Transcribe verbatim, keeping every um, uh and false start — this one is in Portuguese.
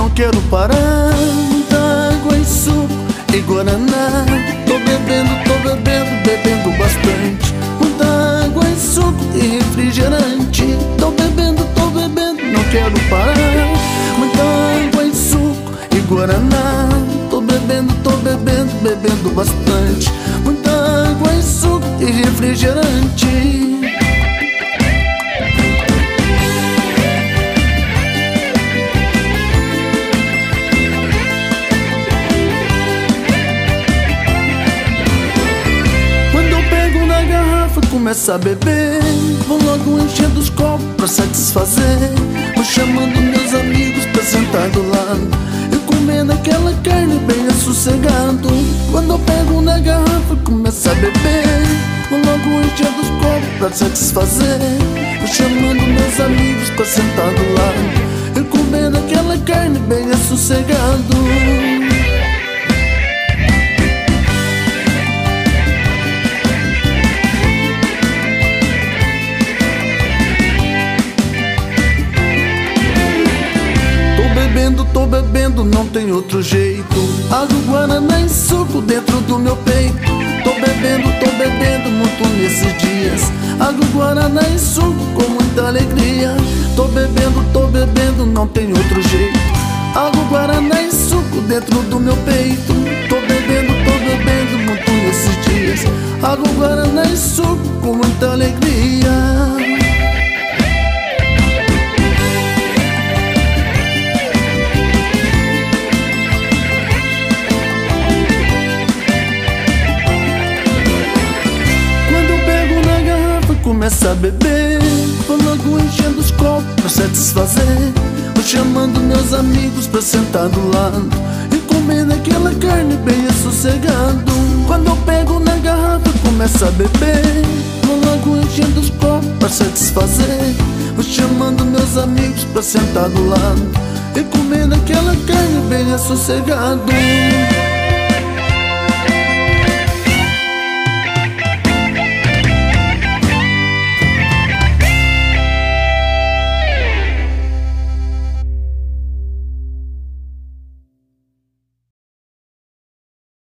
não quero parar. Muita água e suco e guaraná. Tô bebendo, tô bebendo, bebendo bastante. Muita água e suco e refrigerante. Tô bebendo, tô bebendo, não quero parar. Muita água e suco e guaraná. Tô bebendo, tô bebendo, bebendo bastante. Muita água e suco e refrigerante. Começa a beber, vou logo enchendo os copos pra satisfazer. Vou chamando meus amigos pra sentar do lado e comendo aquela carne bem assossegado. Quando eu pego na garrafa, começa a beber, vou logo enchendo os copos pra satisfazer. Vou chamando meus amigos pra sentar do lado e comendo aquela carne bem assossegado. Tô bebendo, não tem outro jeito. Água, guaraná e suco dentro do meu peito. Tô bebendo, tô bebendo muito nesses dias. Água, guaraná e suco com muita alegria. Tô bebendo, tô bebendo, não tem outro jeito. Água, guaraná e suco dentro do meu peito. Tô bebendo, tô bebendo muito nesses dias. Água, guaraná e suco com muita alegria. Começa a beber, vou logo enchendo os copos pra satisfazer. Vou chamando meus amigos pra sentar do lado e comendo aquela carne bem assossegado. Quando eu pego na garrafa, começa a beber, vou logo enchendo os copos pra satisfazer. Vou chamando meus amigos pra sentar do lado e comendo aquela carne bem assossegado.